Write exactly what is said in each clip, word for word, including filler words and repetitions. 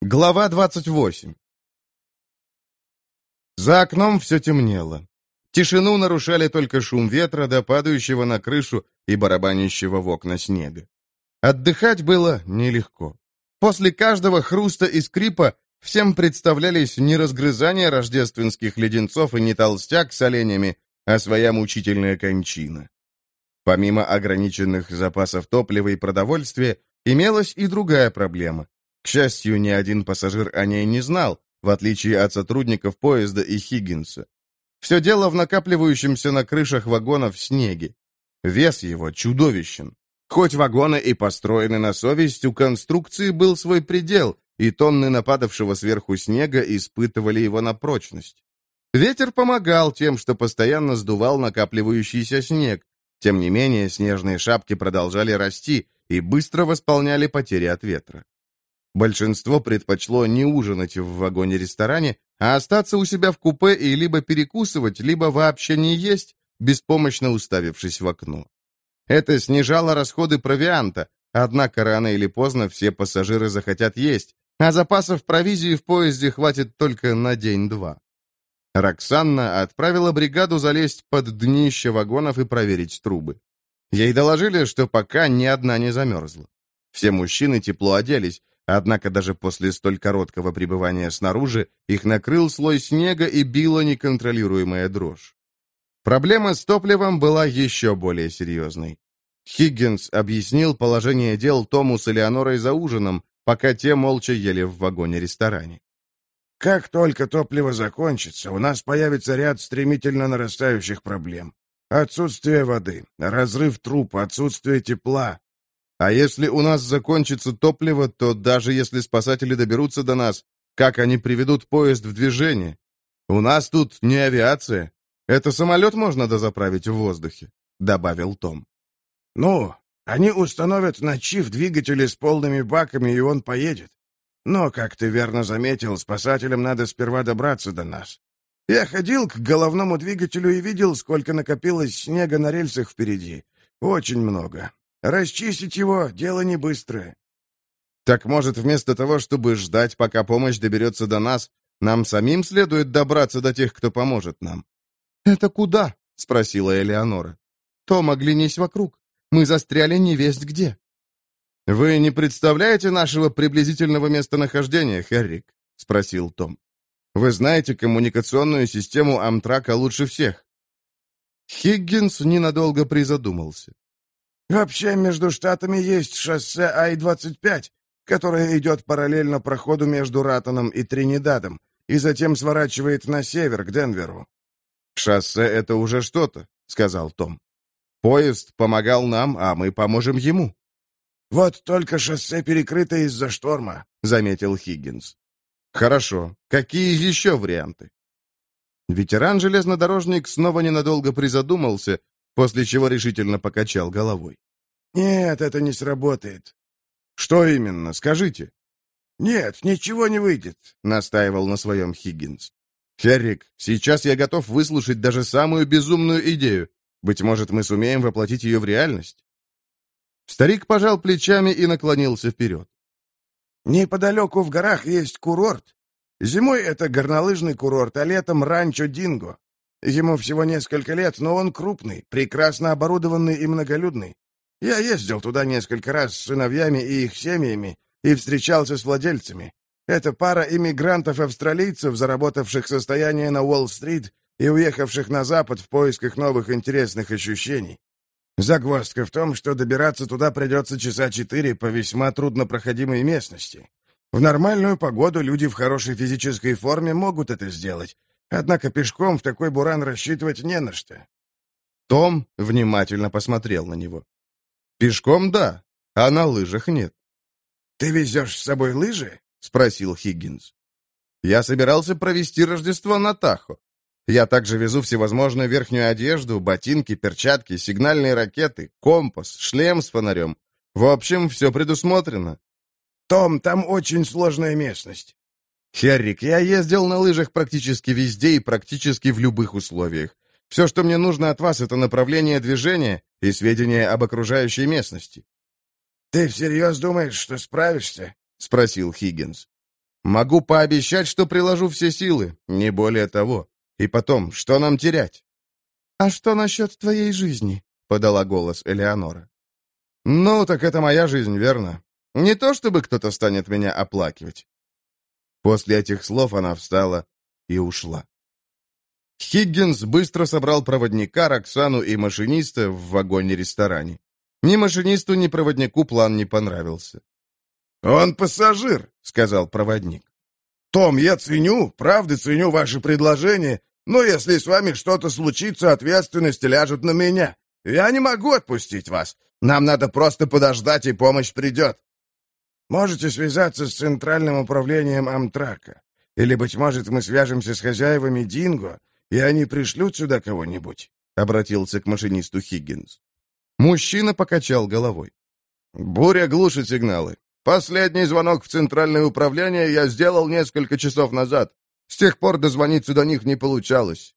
Глава двадцать восемь. За окном все темнело. Тишину нарушали только шум ветра, до падающего на крышу и барабанящего в окна снега. Отдыхать было нелегко. После каждого хруста и скрипа всем представлялись не разгрызание рождественских леденцов и не толстяк с оленями, а своя мучительная кончина. Помимо ограниченных запасов топлива и продовольствия, имелась и другая проблема. К счастью, ни один пассажир о ней не знал, в отличие от сотрудников поезда и Хиггинса. Все дело в накапливающемся на крышах вагонов снеге. Вес его чудовищен. Хоть вагоны и построены на совесть, у конструкции был свой предел, и тонны нападавшего сверху снега испытывали его на прочность. Ветер помогал тем, что постоянно сдувал накапливающийся снег. Тем не менее, снежные шапки продолжали расти и быстро восполняли потери от ветра. Большинство предпочло не ужинать в вагоне-ресторане, а остаться у себя в купе и либо перекусывать, либо вообще не есть, беспомощно уставившись в окно. Это снижало расходы провианта, однако рано или поздно все пассажиры захотят есть, а запасов провизии в поезде хватит только на день-два. Роксанна отправила бригаду залезть под днище вагонов и проверить трубы. Ей доложили, что пока ни одна не замерзла. Все мужчины тепло оделись, однако даже после столь короткого пребывания снаружи их накрыл слой снега и била неконтролируемая дрожь. Проблема с топливом была еще более серьезной. Хиггинс объяснил положение дел Тому с Элеонорой за ужином, пока те молча ели в вагоне-ресторане. «Как только топливо закончится, у нас появится ряд стремительно нарастающих проблем. Отсутствие воды, разрыв труб, отсутствие тепла. А если у нас закончится топливо, то даже если спасатели доберутся до нас, как они приведут поезд в движение? У нас тут не авиация. Это самолет можно дозаправить в воздухе», — добавил Том. «Ну, они установят на Чиф двигатели с полными баками, и он поедет. Но, как ты верно заметил, спасателям надо сперва добраться до нас. Я ходил к головному двигателю и видел, сколько накопилось снега на рельсах впереди. Очень много. Расчистить его — дело не быстрое». «Так, может, вместо того, чтобы ждать, пока помощь доберется до нас, нам самим следует добраться до тех, кто поможет нам?» «Это куда?» — спросила Элеонора. «Том, оглянись вокруг. Мы застряли невесть где». «Вы не представляете нашего приблизительного местонахождения, Херрик?» — спросил Том. «Вы знаете коммуникационную систему Амтрака лучше всех». Хиггинс ненадолго призадумался. «Вообще, между штатами есть шоссе Ай двадцать пять, которое идет параллельно проходу между Ратоном и Тринидадом, и затем сворачивает на север, к Денверу». «Шоссе — это уже что-то», — сказал Том. «Поезд помогал нам, а мы поможем ему». «Вот только шоссе перекрыто из-за шторма», — заметил Хиггинс. «Хорошо. Какие еще варианты?» Ветеран-железнодорожник снова ненадолго призадумался, после чего решительно покачал головой. «Нет, это не сработает». «Что именно? Скажите». «Нет, ничего не выйдет», — настаивал на своем Хиггинс. «Херрик, сейчас я готов выслушать даже самую безумную идею. Быть может, мы сумеем воплотить ее в реальность?» Старик пожал плечами и наклонился вперед. «Неподалеку в горах есть курорт. Зимой это горнолыжный курорт, а летом ранчо Динго. Ему всего несколько лет, но он крупный, прекрасно оборудованный и многолюдный. Я ездил туда несколько раз с сыновьями и их семьями и встречался с владельцами. Это пара иммигрантов-австралийцев, заработавших состояние на Уолл-стрит и уехавших на запад в поисках новых интересных ощущений. Загвоздка в том, что добираться туда придется часа четыре по весьма труднопроходимой местности. В нормальную погоду люди в хорошей физической форме могут это сделать, однако пешком в такой буран рассчитывать не на что». Том внимательно посмотрел на него. «Пешком — да, а на лыжах нет». «Ты везешь с собой лыжи?» — спросил Хиггинс. «Я собирался провести Рождество на Тахо. Я также везу всевозможную верхнюю одежду, ботинки, перчатки, сигнальные ракеты, компас, шлем с фонарем. В общем, все предусмотрено». «Том, там очень сложная местность». «Херрик, я ездил на лыжах практически везде и практически в любых условиях. Все, что мне нужно от вас, это направление движения и сведения об окружающей местности». «Ты всерьез думаешь, что справишься?» — спросил Хиггинс. Могу пообещать, что приложу все силы, не более того. И потом, что нам терять?» «А что насчет твоей жизни?» — подала голос Элеонора. «Ну, так это моя жизнь, верно? Не то чтобы кто-то станет меня оплакивать». После этих слов она встала и ушла. Хиггинс быстро собрал проводника, Роксану и машиниста в вагоне-ресторане. Ни машинисту, ни проводнику план не понравился. «Он пассажир», — сказал проводник. «Том, я ценю, правда ценю ваше предложение, но если с вами что-то случится, ответственность ляжет на меня. Я не могу отпустить вас. Нам надо просто подождать, и помощь придет. Можете связаться с центральным управлением Амтрака. Или, быть может, мы свяжемся с хозяевами Динго, и они пришлют сюда кого-нибудь», — обратился к машинисту Хиггинс. Мужчина покачал головой. «Буря глушит сигналы. Последний звонок в центральное управление я сделал несколько часов назад. С тех пор дозвониться до них не получалось».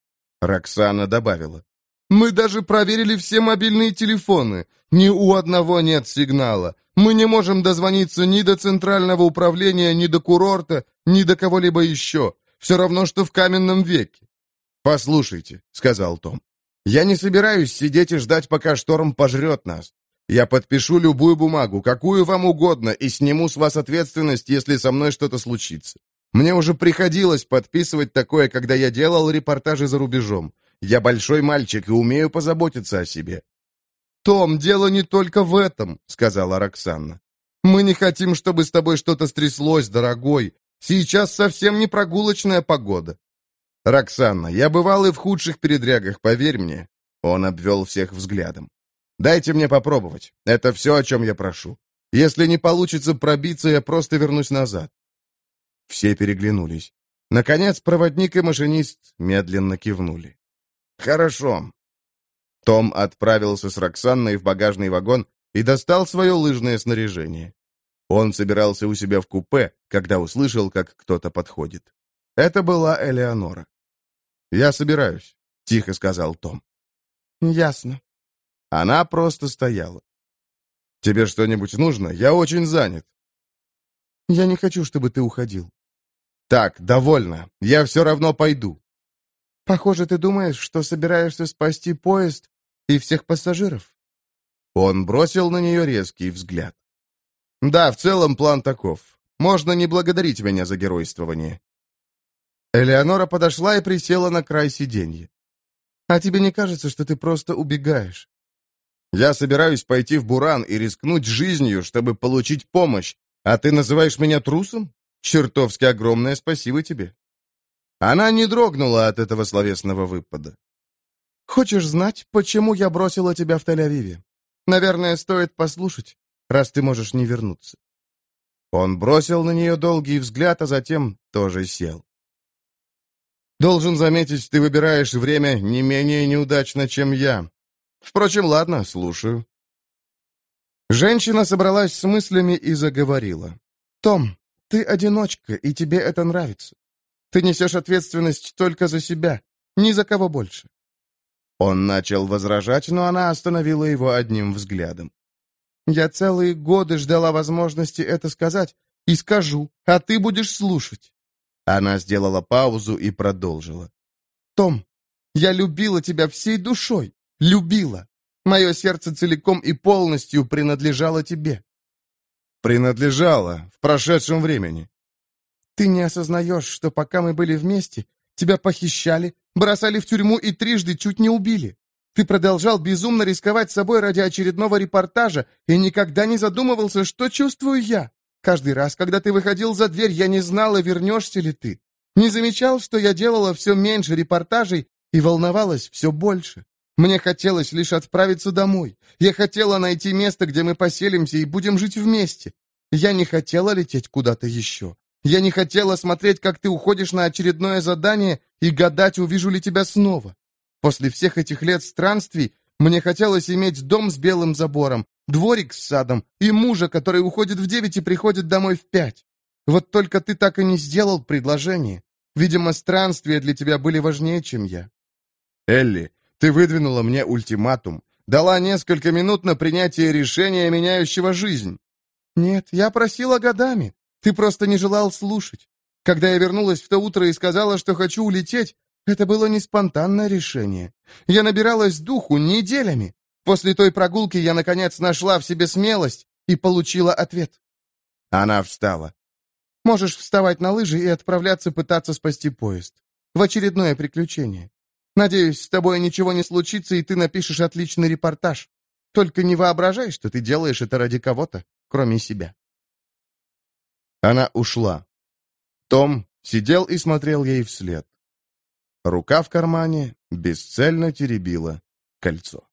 Роксана добавила. «Мы даже проверили все мобильные телефоны. Ни у одного нет сигнала. Мы не можем дозвониться ни до центрального управления, ни до курорта, ни до кого-либо еще. Все равно, что в каменном веке». «Послушайте», — сказал Том, — «я не собираюсь сидеть и ждать, пока шторм пожрет нас. Я подпишу любую бумагу, какую вам угодно, и сниму с вас ответственность, если со мной что-то случится. Мне уже приходилось подписывать такое, когда я делал репортажи за рубежом. Я большой мальчик и умею позаботиться о себе». «Том, дело не только в этом», — сказала Роксана. «Мы не хотим, чтобы с тобой что-то стряслось, дорогой. Сейчас совсем не прогулочная погода». «Роксана, я бывал и в худших передрягах, поверь мне». Он обвел всех взглядом. «Дайте мне попробовать. Это все, о чем я прошу. Если не получится пробиться, я просто вернусь назад». Все переглянулись. Наконец, проводник и машинист медленно кивнули. «Хорошо». Том отправился с Роксанной в багажный вагон и достал свое лыжное снаряжение. Он собирался у себя в купе, когда услышал, как кто-то подходит. Это была Элеонора. «Я собираюсь», — тихо сказал Том. «Ясно». Она просто стояла. «Тебе что-нибудь нужно? Я очень занят». «Я не хочу, чтобы ты уходил». «Так, довольно. Я все равно пойду». «Похоже, ты думаешь, что собираешься спасти поезд и всех пассажиров?» Он бросил на нее резкий взгляд. «Да, в целом план таков. Можно не благодарить меня за геройствование». Элеонора подошла и присела на край сиденья. «А тебе не кажется, что ты просто убегаешь?» «Я собираюсь пойти в Буран и рискнуть жизнью, чтобы получить помощь, а ты называешь меня трусом? Чертовски огромное спасибо тебе». Она не дрогнула от этого словесного выпада. «Хочешь знать, почему я бросила тебя в Тель-Авиве? Наверное, стоит послушать, раз ты можешь не вернуться». Он бросил на нее долгий взгляд, а затем тоже сел. «Должен заметить, ты выбираешь время не менее неудачно, чем я. Впрочем, ладно, слушаю». Женщина собралась с мыслями и заговорила. «Том, ты одиночка, и тебе это нравится. Ты несешь ответственность только за себя, ни за кого больше». Он начал возражать, но она остановила его одним взглядом. «Я целые годы ждала возможности это сказать, и скажу, а ты будешь слушать». Она сделала паузу и продолжила. «Том, я любила тебя всей душой, любила. Мое сердце целиком и полностью принадлежало тебе». «Принадлежало в прошедшем времени». «Ты не осознаешь, что пока мы были вместе, тебя похищали, бросали в тюрьму и трижды чуть не убили. Ты продолжал безумно рисковать собой ради очередного репортажа и никогда не задумывался, что чувствую я. Каждый раз, когда ты выходил за дверь, я не знала, вернешься ли ты. Не замечал, что я делала все меньше репортажей и волновалась все больше. Мне хотелось лишь отправиться домой. Я хотела найти место, где мы поселимся и будем жить вместе. Я не хотела лететь куда-то еще. Я не хотела смотреть, как ты уходишь на очередное задание и гадать, увижу ли тебя снова. После всех этих лет странствий мне хотелось иметь дом с белым забором, дворик с садом и мужа, который уходит в девять и приходит домой в пять. Вот только ты так и не сделал предложение. Видимо, странствия для тебя были важнее, чем я». «Элли, ты выдвинула мне ультиматум, дала несколько минут на принятие решения, меняющего жизнь». «Нет, я просила годами. Ты просто не желал слушать. Когда я вернулась в то утро и сказала, что хочу улететь, это было не спонтанное решение. Я набиралась духу неделями. После той прогулки я, наконец, нашла в себе смелость и получила ответ». Она встала. «Можешь вставать на лыжи и отправляться пытаться спасти поезд. В очередное приключение. Надеюсь, с тобой ничего не случится, и ты напишешь отличный репортаж. Только не воображай, что ты делаешь это ради кого-то, кроме себя». Она ушла. Том сидел и смотрел ей вслед. Рука в кармане бесцельно теребила кольцо.